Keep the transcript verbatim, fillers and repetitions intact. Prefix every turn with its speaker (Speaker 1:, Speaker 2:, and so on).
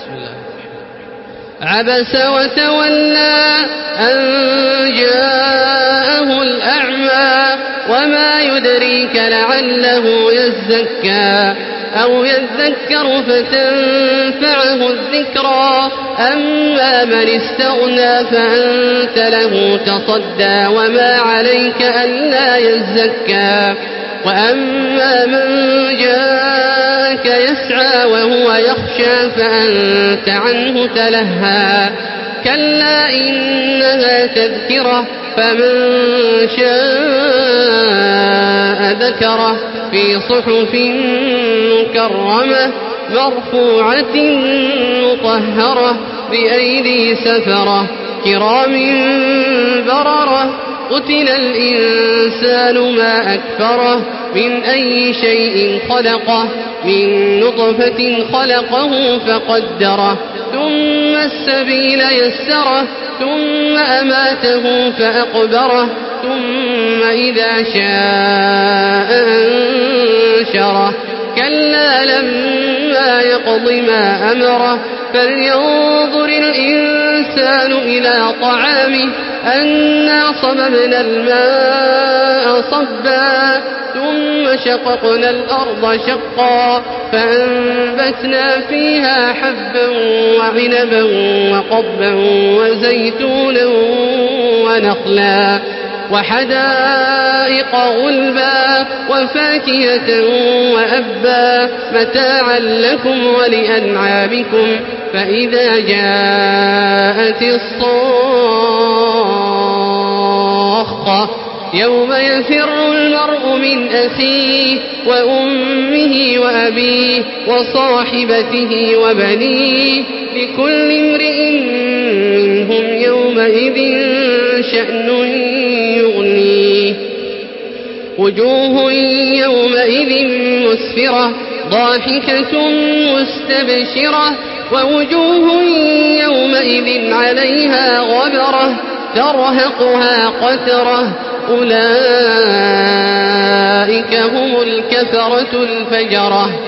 Speaker 1: عبس وتولى أن جاءه الأعمى وما يدريك لعله يزكى أو يذكر فتنفعه الذكرى أما من استغنى فأنت له تصدى وما عليك ألا يزكى وأما من جاءك يسعى وهو يخشى فأنت عنه تلهى كلا إنها تذكرة فمن شاء ذكره في صحف مكرمة مرفوعة مطهرة بأيدي سفرة كرام بررة قتل الإنسان ما أكفره من أي شيء خلقه من نطفة خلقه فقدره ثم السبيل يسره ثم أماته فأقبره ثم إذا شاء أنشره كلا لما يقض ما أمره فلينظر الإنسان إلى طعامه أنا صببنا الماء صبا ثم شققنا الأرض شقا فأنبتنا فيها حبا وعنبا وقضبا وزيتونا ونخلا وحدائق غلبا وفاكهة وأبا متاعا لكم ولأنعامكم فإذا جاءت الصاخة يوم يفر المرء من أخيه وأمه وأبيه وصاحبته وبنيه لكل امرئ منهم يومئذ شأن يغنيه وجوه يومئذ مسفرة ضاحكة مستبشرة ووجوه يومئذ عليها غبرة ترهقها قترة أولئك هم الكفرة الفجرة